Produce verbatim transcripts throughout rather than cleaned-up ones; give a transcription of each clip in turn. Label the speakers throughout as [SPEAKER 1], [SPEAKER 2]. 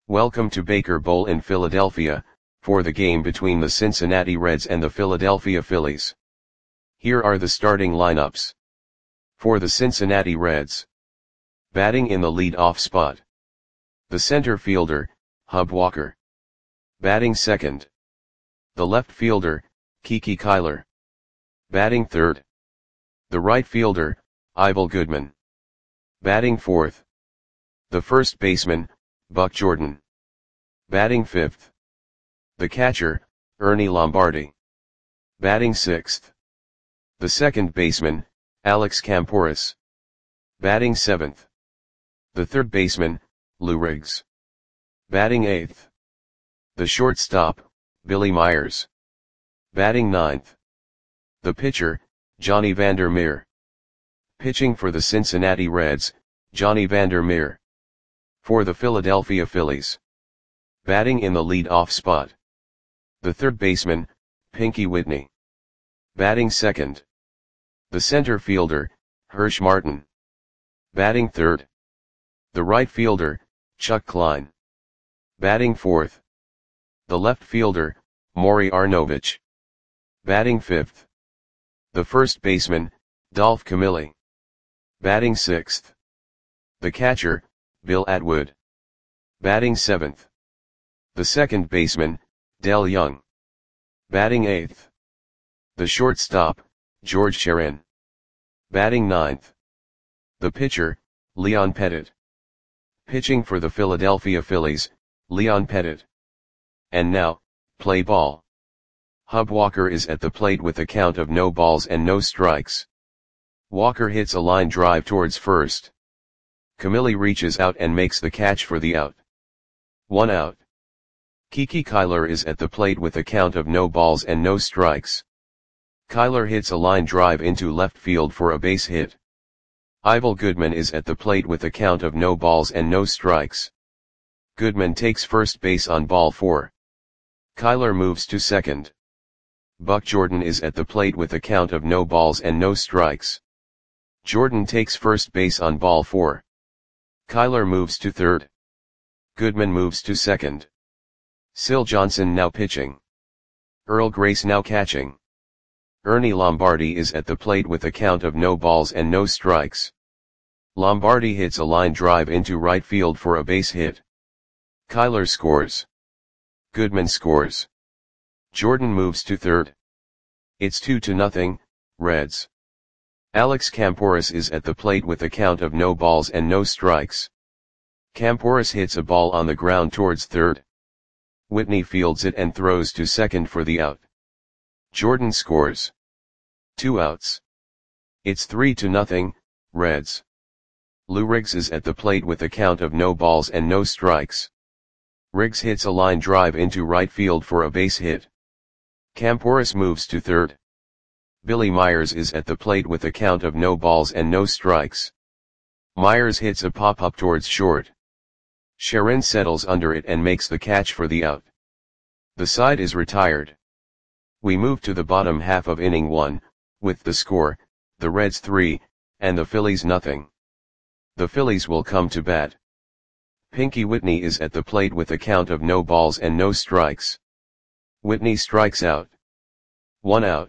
[SPEAKER 1] Welcome to Baker Bowl in Philadelphia, for the game between the Cincinnati Reds and the Philadelphia Phillies. Here are the starting lineups. For the Cincinnati Reds. Batting in the lead-off spot. The center fielder, Hub Walker. Batting second. The left fielder, Kiki Kyler. Batting third. The right fielder, Ivel Goodman. Batting fourth. The first baseman, Buck Jordan. Batting fifth. The catcher, Ernie Lombardi. Batting sixth. The second baseman, Alex Kamporus. Batting seventh. The third baseman, Lou Riggs. Batting eighth. The shortstop, Billy Myers. Batting ninth. The pitcher, Johnny Vander Meer. Pitching for the Cincinnati Reds, Johnny Vander Meer. For the Philadelphia Phillies. Batting in the lead-off spot. The third baseman, Pinky Whitney. Batting second. The center fielder, Hirsch Martin. Batting third. The right fielder, Chuck Klein. Batting fourth. The left fielder, Maury Arnovich. Batting fifth. The first baseman, Dolph Camilli. Batting sixth. The catcher, Bill Atwood. Batting seventh. The second baseman, Dell Young. Batting eighth. The shortstop, George Sherin. Batting ninth. The pitcher, Leon Pettit. Pitching for the Philadelphia Phillies, Leon Pettit. And now, play ball. Hub Walker is at the plate with a count of no balls and no strikes. Walker hits a line drive towards first. Camilli reaches out and makes the catch for the out. One out. Kiki Kyler is at the plate with a count of no balls and no strikes. Kyler hits a line drive into left field for a base hit. Ivel Goodman is at the plate with a count of no balls and no strikes. Goodman takes first base on ball four. Kyler moves to second. Buck Jordan is at the plate with a count of no balls and no strikes. Jordan takes first base on ball four. Kyler moves to third. Goodman moves to second. Syl Johnson now pitching. Earl Grace now catching. Ernie Lombardi is at the plate with a count of no balls and no strikes. Lombardi hits a line drive into right field for a base hit. Kyler scores. Goodman scores. Jordan moves to third. It's two to nothing, Reds. Alex Kamporus is at the plate with a count of no balls and no strikes. Kamporus hits a ball on the ground towards third. Whitney fields it and throws to second for the out. Jordan scores. Two outs. It's three to nothing, Reds. Lou Riggs is at the plate with a count of no balls and no strikes. Riggs hits a line drive into right field for a base hit. Kamporus moves to third. Billy Myers is at the plate with a count of no balls and no strikes. Myers hits a pop-up towards short. Sherin settles under it and makes the catch for the out. The side is retired. We move to the bottom half of inning one, with the score, the Reds three, and the Phillies nothing. The Phillies will come to bat. Pinky Whitney is at the plate with a count of no balls and no strikes. Whitney strikes out. One out.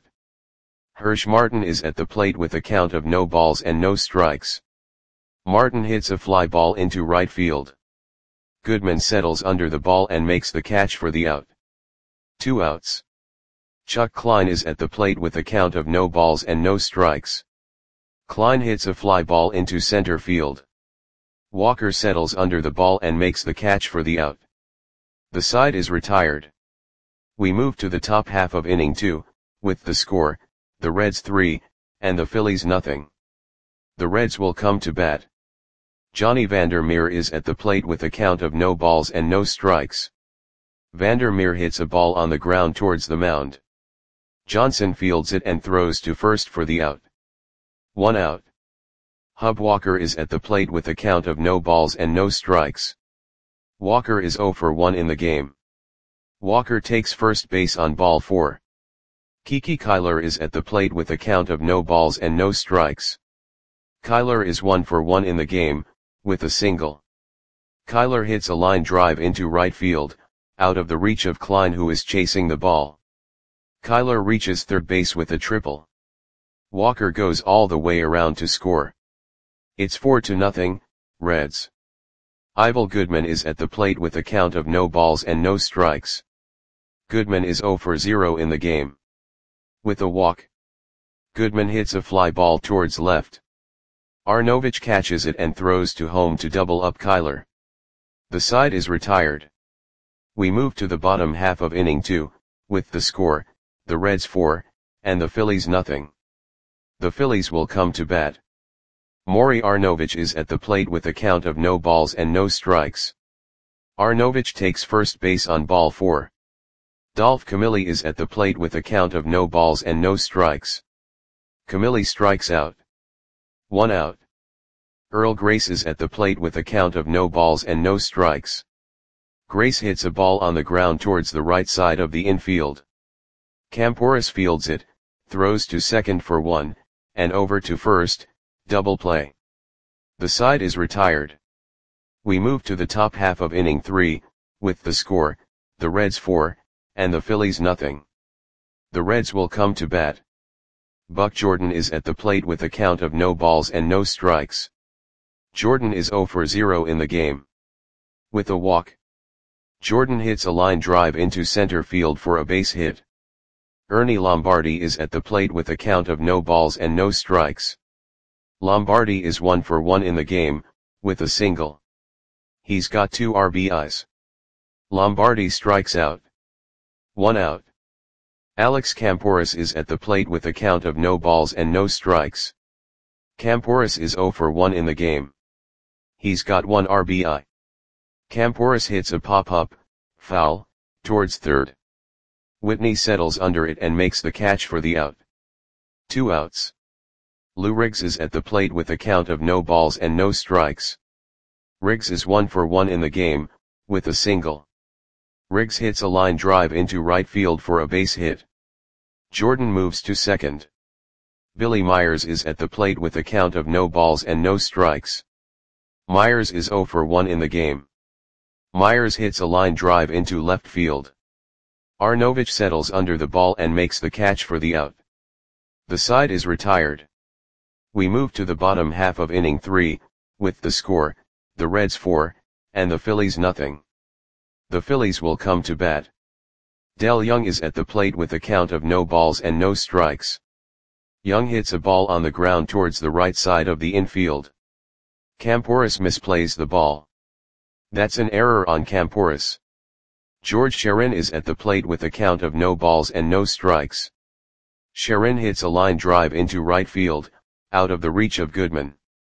[SPEAKER 1] Hirsch Martin is at the plate with a count of no balls and no strikes. Martin hits a fly ball into right field. Goodman settles under the ball and makes the catch for the out. Two outs. Chuck Klein is at the plate with a count of no balls and no strikes. Klein hits a fly ball into center field. Walker settles under the ball and makes the catch for the out. The side is retired. We move to the top half of inning two, with the score, the Reds three, and the Phillies nothing. The Reds will come to bat. Johnny Vander Meer is at the plate with a count of no balls and no strikes. Vander Meer hits a ball on the ground towards the mound. Johnson fields it and throws to first for the out. One out. Hub Walker is at the plate with a count of no balls and no strikes. Walker is zero for one in the game. Walker takes first base on ball four. Kiki Kyler is at the plate with a count of no balls and no strikes. Kyler is one for one in the game, with a single. Kyler hits a line drive into right field, out of the reach of Klein who is chasing the ball. Kyler reaches third base with a triple. Walker goes all the way around to score. It's four to nothing, Reds. Ivel Goodman is at the plate with a count of no balls and no strikes. Goodman is zero for zero in the game. With a walk, Goodman hits a fly ball towards left. Arnovich catches it and throws to home to double up Kyler. The side is retired. We move to the bottom half of inning two, with the score, the Reds four, and the Phillies nothing. The Phillies will come to bat. Maury Arnovich is at the plate with a count of no balls and no strikes. Arnovich takes first base on ball four. Dolph Camilli is at the plate with a count of no balls and no strikes. Camilli strikes out. One out. Earl Grace is at the plate with a count of no balls and no strikes. Grace hits a ball on the ground towards the right side of the infield. Camporis fields it, throws to second for one, and over to first, double play. The side is retired. We move to the top half of inning three, with the score, the Reds four, and the Phillies nothing. The Reds will come to bat. Buck Jordan is at the plate with a count of no balls and no strikes. Jordan is zero for zero in the game. With a walk, Jordan hits a line drive into center field for a base hit. Ernie Lombardi is at the plate with a count of no balls and no strikes. Lombardi is one for one in the game, with a single. He's got two R B Is. Lombardi strikes out. One out. Alex Camporis is at the plate with a count of no balls and no strikes. Camporis is zero for one in the game. He's got one R B I. Camporis hits a pop-up, foul, towards third. Whitney settles under it and makes the catch for the out. Two outs. Lou Riggs is at the plate with a count of no balls and no strikes. Riggs is one for one in the game, with a single. Riggs hits a line drive into right field for a base hit. Jordan moves to second. Billy Myers is at the plate with a count of no balls and no strikes. Myers is zero for one in the game. Myers hits a line drive into left field. Arnovich settles under the ball and makes the catch for the out. The side is retired. We move to the bottom half of inning three, with the score, the Reds four, and the Phillies nothing. The Phillies will come to bat. Del Young is at the plate with a count of no balls and no strikes. Young hits a ball on the ground towards the right side of the infield. Camporis misplays the ball. That's an error on Camporis. George Sherin is at the plate with a count of no balls and no strikes. Sherin hits a line drive into right field, out of the reach of Goodman.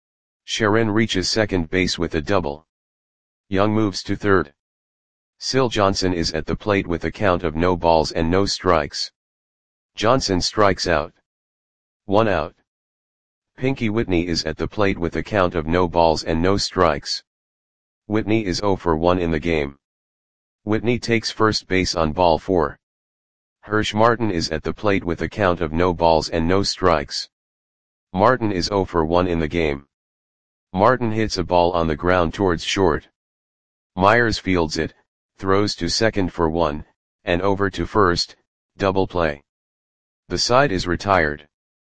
[SPEAKER 1] Sherin reaches second base with a double. Young moves to third. Syl Johnson is at the plate with a count of no balls and no strikes. Johnson strikes out. One out. Pinky Whitney is at the plate with a count of no balls and no strikes. Whitney is zero for one in the game. Whitney takes first base on ball four. Hirsch Martin is at the plate with a count of no balls and no strikes. Martin is zero for one in the game. Martin hits a ball on the ground towards short. Myers fields it, throws to second for one, and over to first, double play. The side is retired.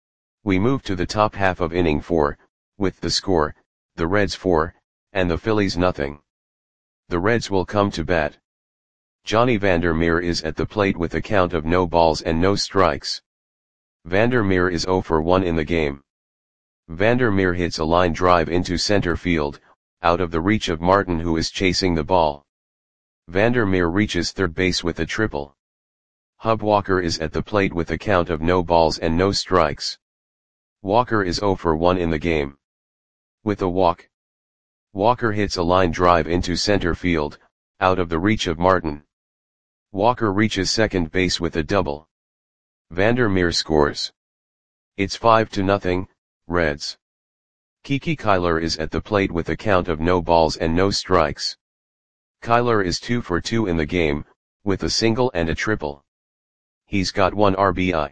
[SPEAKER 1] We move to the top half of inning four, with the score, the Reds four, and the Phillies nothing. The Reds will come to bat. Johnny Vandermeer is at the plate with a count of no balls and no strikes. Vandermeer is zero for one in the game. Vandermeer hits a line drive into center field, out of the reach of Martin who is chasing the ball. Vandermeer reaches third base with a triple. Hub Walker is at the plate with a count of no balls and no strikes. Walker is zero for one in the game. With a walk, Walker hits a line drive into center field, out of the reach of Martin. Walker reaches second base with a double. Vandermeer scores. It's five to nothing, Reds. Kiki Kyler is at the plate with a count of no balls and no strikes. Kyler is two for two in the game, with a single and a triple. He's got one R B I.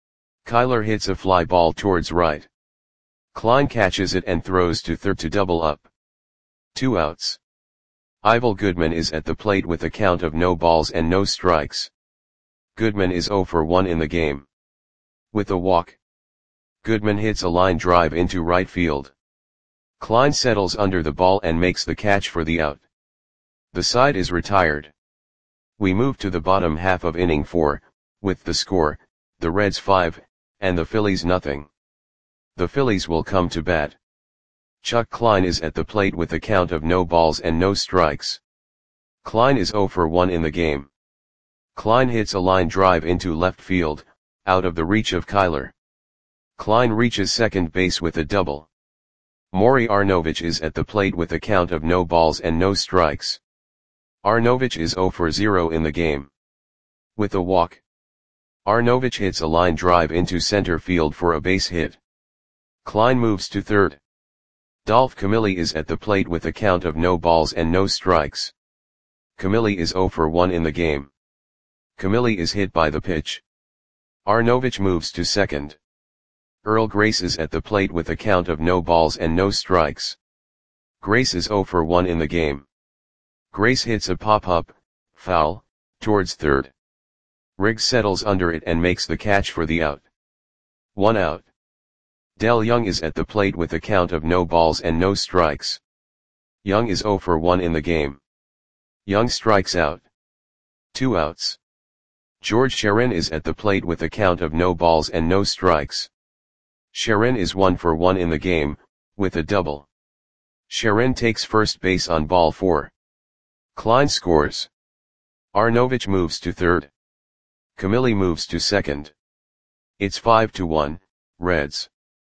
[SPEAKER 1] Kyler hits a fly ball towards right. Klein catches it and throws to third to double up. Two outs. Ivel Goodman is at the plate with a count of no balls and no strikes. Goodman is zero for one in the game. With a walk, Goodman hits a line drive into right field. Klein settles under the ball and makes the catch for the out. The side is retired. We move to the bottom half of inning four, with the score, the Reds five, and the Phillies nothing. The Phillies will come to bat. Chuck Klein is at the plate with a count of no balls and no strikes. Klein is zero for one in the game. Klein hits a line drive into left field, out of the reach of Kyler. Klein reaches second base with a double. Maury Arnovich is at the plate with a count of no balls and no strikes. Arnovich is zero for zero in the game. With a walk, Arnovich hits a line drive into center field for a base hit. Klein moves to third. Dolph Camilli is at the plate with a count of no balls and no strikes. Camilli is zero for one in the game. Camilli is hit by the pitch. Arnovich moves to second. Earl Grace is at the plate with a count of no balls and no strikes. Grace is zero for one in the game. Grace hits a pop-up, foul, towards third. Riggs settles under it and makes the catch for the out. One out. Del Young is at the plate with a count of no balls and no strikes. Young is zero for one in the game. Young strikes out. Two outs. George Sharon is at the plate with a count of no balls and no strikes. Sharon is one for one in the game, with a double. Sharon takes first base on ball four. Klein scores. Arnovich moves to third. Camilli moves to second. It's five to one, Reds.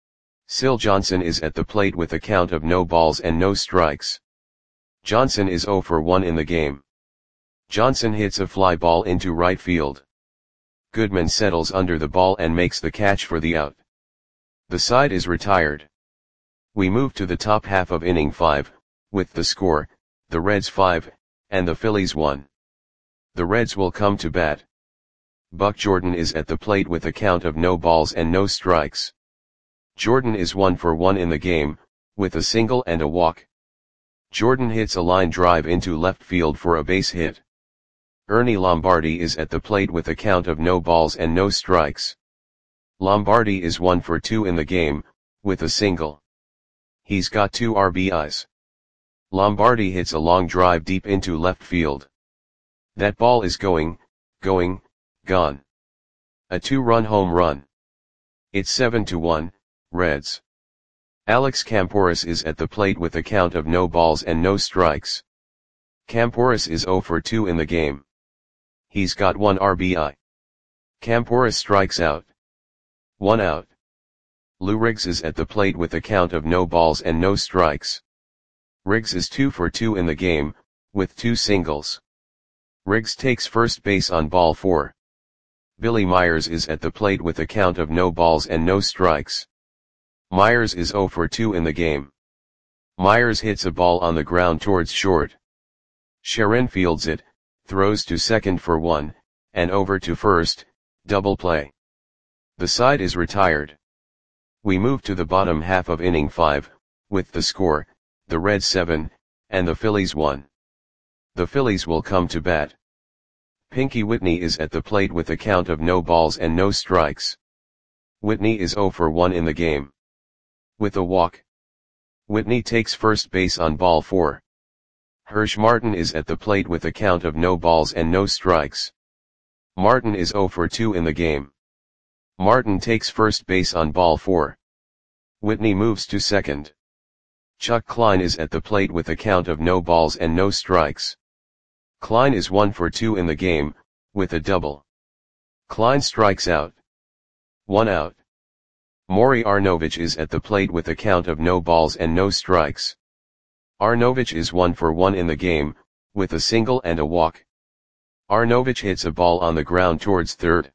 [SPEAKER 1] Syl Johnson is at the plate with a count of no balls and no strikes. Johnson is zero for one in the game. Johnson hits a fly ball into right field. Goodman settles under the ball and makes the catch for the out. The side is retired. We move to the top half of inning five, with the score, the Reds five, and the Phillies one. The Reds will come to bat. Buck Jordan is at the plate with a count of no balls and no strikes. Jordan is one for one in the game, with a single and a walk. Jordan hits a line drive into left field for a base hit. Ernie Lombardi is at the plate with a count of no balls and no strikes. Lombardi is one for two in the game, with a single. He's got two R B Is. Lombardi hits a long drive deep into left field. That ball is going, going, gone. A two-run home run. It's seven to one, Reds. Alex Camporis is at the plate with a count of no balls and no strikes. Camporis is zero for two in the game. He's got one R B I. Camporis strikes out. One out. Lou Riggs is at the plate with a count of no balls and no strikes. Riggs is two for two in the game, with two singles. Riggs takes first base on ball four. Billy Myers is at the plate with a count of no balls and no strikes. Myers is zero for two in the game. Myers hits a ball on the ground towards short. Sharon fields it, throws to second for one, and over to first, double play. The side is retired. We move to the bottom half of inning five, with the score, the Reds seven, and the Phillies one. The Phillies will come to bat. Pinky Whitney is at the plate with a count of no balls and no strikes. Whitney is zero for one in the game. With a walk, Whitney takes first base on ball four. Hirsch Martin is at the plate with a count of no balls and no strikes. Martin is zero for two in the game. Martin takes first base on ball four. Whitney moves to second. Chuck Klein is at the plate with a count of no balls and no strikes. Klein is one for two in the game, with a double. Klein strikes out. One out. Maury Arnovich is at the plate with a count of no balls and no strikes. Arnovich is one for one in the game, with a single and a walk. Arnovich hits a ball on the ground towards third.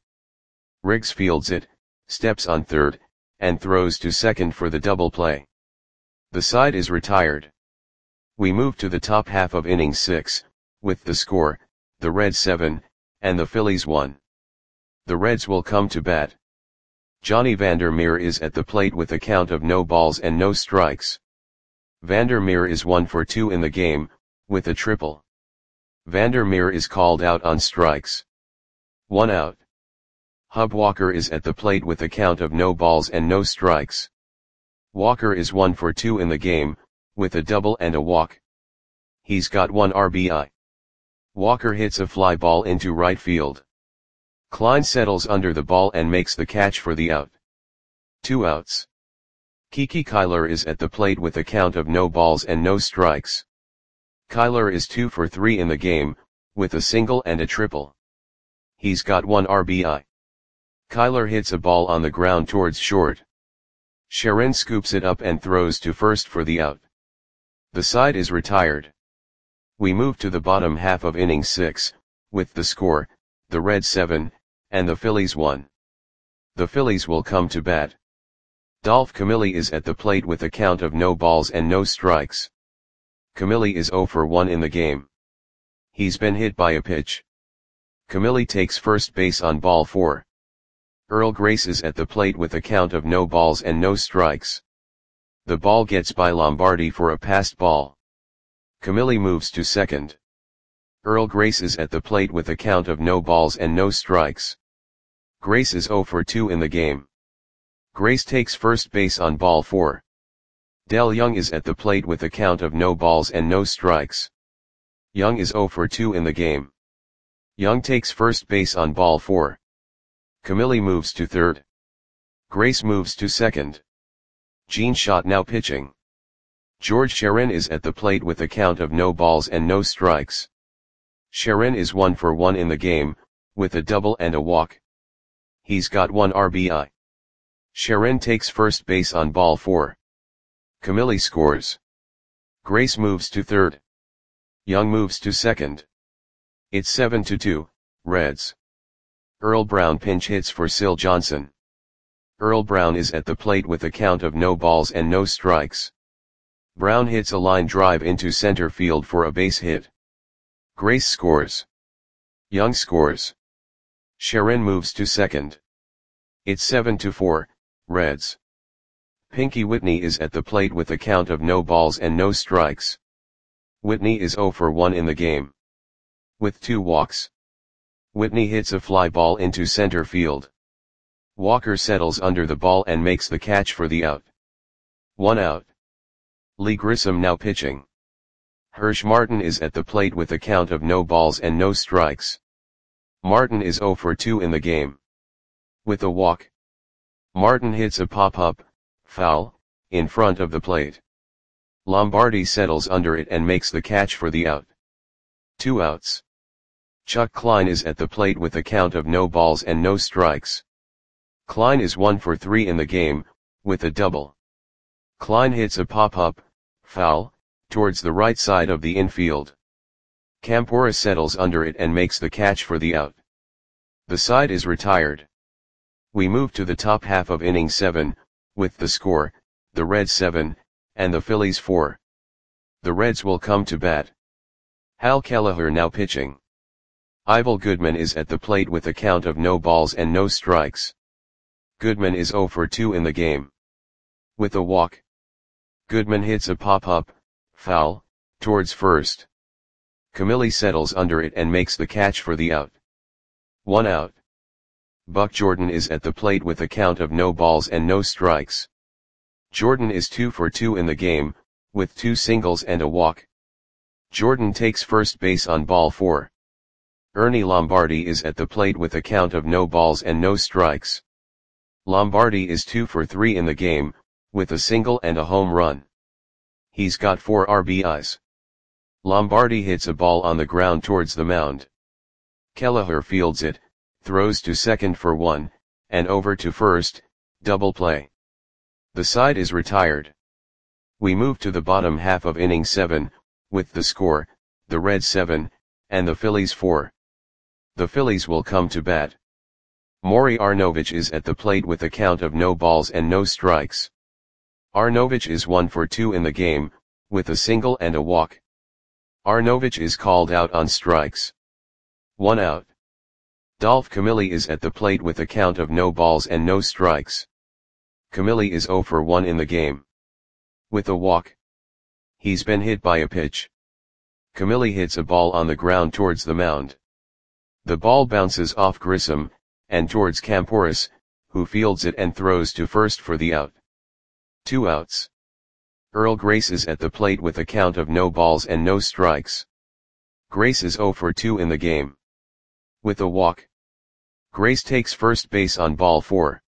[SPEAKER 1] Riggs fields it, steps on third, and throws to second for the double play. The side is retired. We move to the top half of inning six, with the score, the Reds seven, and the Phillies one. The Reds will come to bat. Johnny Vandermeer is at the plate with a count of no balls and no strikes. Vandermeer is one for two in the game, with a triple. Vandermeer is called out on strikes. One out. Hub Walker is at the plate with a count of no balls and no strikes. Walker is one for two in the game, with a double and a walk. He's got one R B I. Walker hits a fly ball into right field. Klein settles under the ball and makes the catch for the out. Two outs. Kiki Kyler is at the plate with a count of no balls and no strikes. Kyler is two for three in the game, with a single and a triple. He's got one R B I. Kyler hits a ball on the ground towards short. Sharon scoops it up and throws to first for the out. The side is retired. We move to the bottom half of inning six, with the score, the Reds seven, and the Phillies one. The Phillies will come to bat. Dolph Camilli is at the plate with a count of no balls and no strikes. Camilli is zero for one in the game. He's been hit by a pitch. Camilli takes first base on ball four. Earl Grace is at the plate with a count of no balls and no strikes. The ball gets by Lombardi for a passed ball. Camilli moves to second. Earl Grace is at the plate with a count of no balls and no strikes. Grace is zero for two in the game. Grace takes first base on ball four. Del Young is at the plate with a count of no balls and no strikes. Young is zero for two in the game. Young takes first base on ball four. Camilli moves to third. Grace moves to second. Gene Schott now pitching. George Sharon is at the plate with a count of no balls and no strikes. Sharon is one for one in the game, with a double and a walk. He's got one R B I. Sharon takes first base on ball four. Camilli scores. Grace moves to third. Young moves to second. It's seven to two, Reds. Earl Brown pinch hits for Syl Johnson. Earl Brown is at the plate with a count of no balls and no strikes. Brown hits a line drive into center field for a base hit. Grace scores. Young scores. Sharon moves to second. It's seven to four, Reds. Pinky Whitney is at the plate with a count of no balls and no strikes. Whitney is zero for one in the game. With two walks. Whitney hits a fly ball into center field. Walker settles under the ball and makes the catch for the out. One out. Lee Grissom now pitching. Hirsch Martin is at the plate with a count of no balls and no strikes. Martin is zero for two in the game. With a walk. Martin hits a pop-up, foul, in front of the plate. Lombardi settles under it and makes the catch for the out. Two outs. Chuck Klein is at the plate with a count of no balls and no strikes. Klein is one for three in the game, with a double. Klein hits a pop-up, foul, towards the right side of the infield. Campora settles under it and makes the catch for the out. The side is retired. We move to the top half of inning seven, with the score, the Reds seven, and the Phillies four. The Reds will come to bat. Hal Kelleher now pitching. Ivel Goodman is at the plate with a count of no balls and no strikes. Goodman is zero for two in the game. With a walk. Goodman hits a pop-up, foul, towards first. Camilli settles under it and makes the catch for the out. One out. Buck Jordan is at the plate with a count of no balls and no strikes. Jordan is two for two in the game, with two singles and a walk. Jordan takes first base on ball four. Ernie Lombardi is at the plate with a count of no balls and no strikes. Lombardi is two for three in the game, with a single and a home run. He's got four R B Is. Lombardi hits a ball on the ground towards the mound. Kelleher fields it, throws to second for one, and over to first, double play. The side is retired. We move to the bottom half of inning seven, with the score, the Reds seven, and the Phillies four. The Phillies will come to bat. Maury Arnovich is at the plate with a count of no balls and no strikes. Arnovich is one for two in the game, with a single and a walk. Arnovich is called out on strikes. One out. Dolph Camilli is at the plate with a count of no balls and no strikes. Camilli is zero for one in the game. With a walk. He's been hit by a pitch. Camille hits a ball on the ground towards the mound. The ball bounces off Grissom, and towards Camporus, who fields it and throws to first for the out. Two outs. Earl Grace is at the plate with a count of no balls and no strikes. Grace is oh for two in the game. With a walk. Grace takes first base on ball four.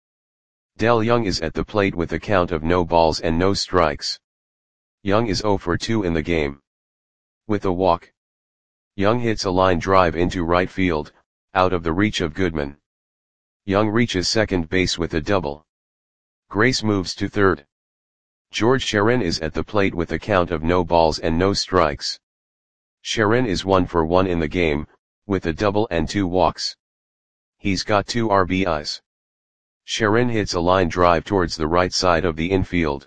[SPEAKER 1] Del Young is at the plate with a count of no balls and no strikes. Young is oh for two in the game. With a walk. Young hits a line drive into right field, out of the reach of Goodman. Young reaches second base with a double. Grace moves to third. George Sharon is at the plate with a count of no balls and no strikes. Sharon is one for one in the game, with a double and two walks. He's got two R B Is. Sharon hits a line drive towards the right side of the infield.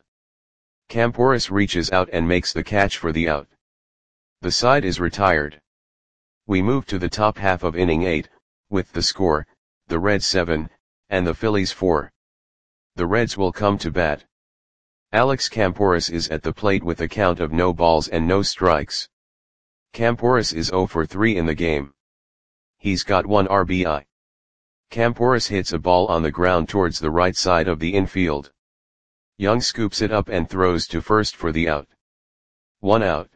[SPEAKER 1] Camporus reaches out and makes the catch for the out. The side is retired. We move to the top half of inning eight, with the score, the Reds seven, and the Phillies four. The Reds will come to bat. Alex Camporus is at the plate with a count of no balls and no strikes. Camporus is oh for three in the game. He's got one R B I. Camporus hits a ball on the ground towards the right side of the infield. Young scoops it up and throws to first for the out. One out.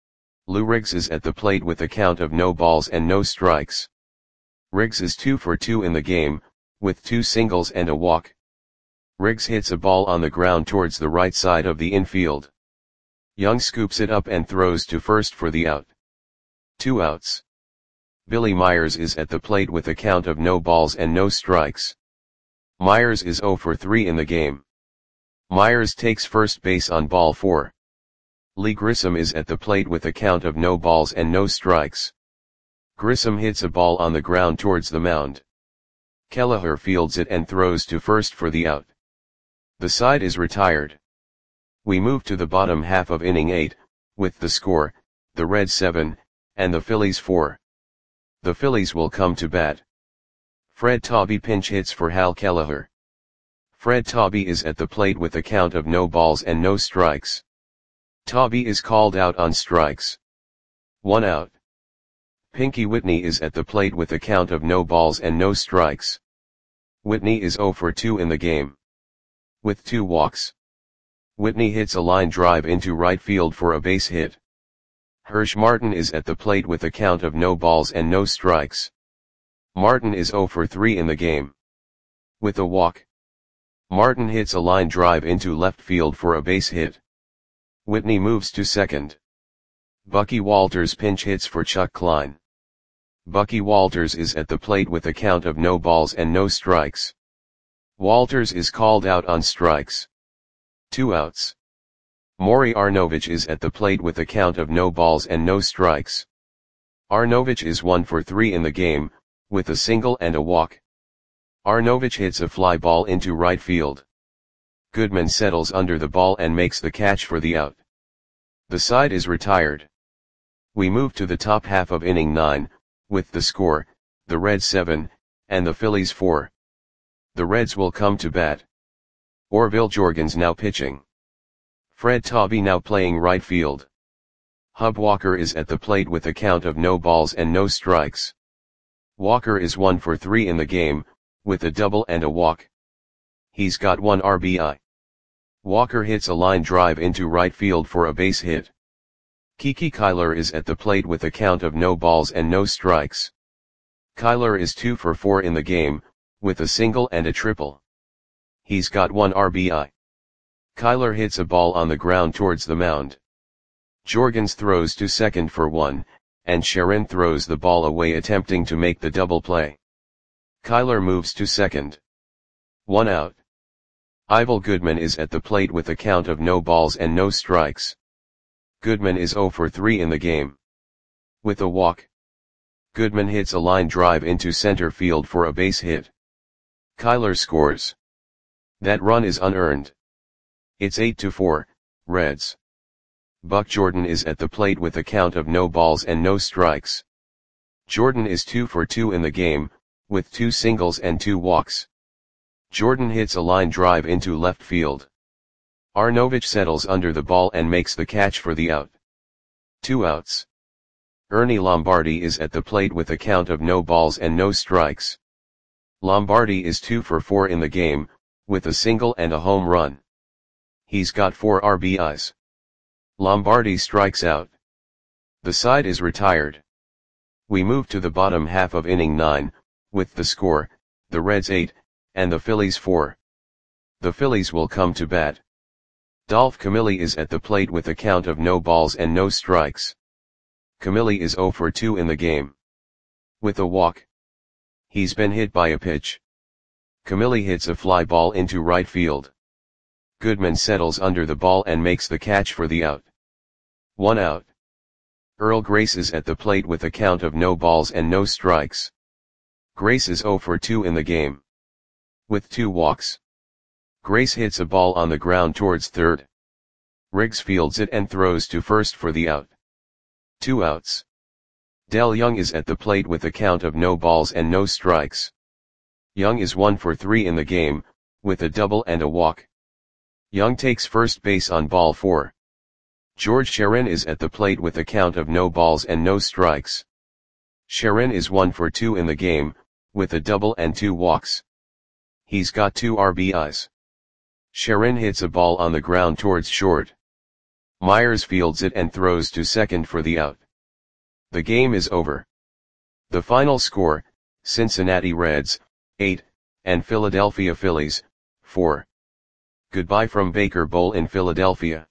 [SPEAKER 1] Lou Riggs is at the plate with a count of no balls and no strikes. Riggs is two for two in the game, with two singles and a walk. Riggs hits a ball on the ground towards the right side of the infield. Young scoops it up and throws to first for the out. Two outs. Billy Myers is at the plate with a count of no balls and no strikes. Myers is oh for three in the game. Myers takes first base on ball four. Lee Grissom is at the plate with a count of no balls and no strikes. Grissom hits a ball on the ground towards the mound. Kelleher fields it and throws to first for the out. The side is retired. We move to the bottom half of inning eight, with the score, the Reds seven, and the Phillies four. The Phillies will come to bat. Fred Taube pinch hits for Hal Kelleher. Fred Taube is at the plate with a count of no balls and no strikes. Taube is called out on strikes. One out. Pinky Whitney is at the plate with a count of no balls and no strikes. Whitney is oh for two in the game. With two walks. Whitney hits a line drive into right field for a base hit. Hirsch Martin is at the plate with a count of no balls and no strikes. Martin is oh for three in the game. With a walk. Martin hits a line drive into left field for a base hit. Whitney moves to second. Bucky Walters pinch hits for Chuck Klein. Bucky Walters is at the plate with a count of no balls and no strikes. Walters is called out on strikes. Two outs. Maury Arnovich is at the plate with a count of no balls and no strikes. Arnovich is one for three in the game, with a single and a walk. Arnovich hits a fly ball into right field. Goodman settles under the ball and makes the catch for the out. The side is retired. We move to the top half of inning nine, with the score, the Reds seven, and the Phillies four. The Reds will come to bat. Orville Jorgens now pitching. Fred Taube now playing right field. Hub Walker is at the plate with a count of no balls and no strikes. Walker is one for three in the game, with a double and a walk. He's got one R B I. Walker hits a line drive into right field for a base hit. Kiki Kyler is at the plate with a count of no balls and no strikes. Kyler is two for four in the game, with a single and a triple. He's got one R B I. Kyler hits a ball on the ground towards the mound. Jorgens throws to second for one, and Sharon throws the ball away attempting to make the double play. Kyler moves to second. One out. Ivel Goodman is at the plate with a count of no balls and no strikes. Goodman is oh for three in the game. With a walk. Goodman hits a line drive into center field for a base hit. Kyler scores. That run is unearned. It's eight to four, Reds. Buck Jordan is at the plate with a count of no balls and no strikes. Jordan is two for two in the game, with two singles and two walks. Jordan hits a line drive into left field. Arnovich settles under the ball and makes the catch for the out. Two outs. Ernie Lombardi is at the plate with a count of no balls and no strikes. Lombardi is two for four in the game, with a single and a home run. He's got four R B Is. Lombardi strikes out. The side is retired. We move to the bottom half of inning nine, with the score, the Reds eight, and the Phillies four. The Phillies will come to bat. Dolph Camilli is at the plate with a count of no balls and no strikes. Camilli is zero for two in the game. With a walk. He's been hit by a pitch. Camilli hits a fly ball into right field. Goodman settles under the ball and makes the catch for the out. One out. Earl Grace is at the plate with a count of no balls and no strikes. Grace is zero for two in the game. With two walks. Grace hits a ball on the ground towards third. Riggs fields it and throws to first for the out. Two outs. Del Young is at the plate with a count of no balls and no strikes. Young is one for three in the game, with a double and a walk. Young takes first base on ball four. George Sharon is at the plate with a count of no balls and no strikes. Sharon is one for two in the game, with a double and two walks. He's got two R B Is. Sharon hits a ball on the ground towards short. Myers fields it and throws to second for the out. The game is over. The final score, Cincinnati Reds, eight, and Philadelphia Phillies, four. Goodbye from Baker Bowl in Philadelphia.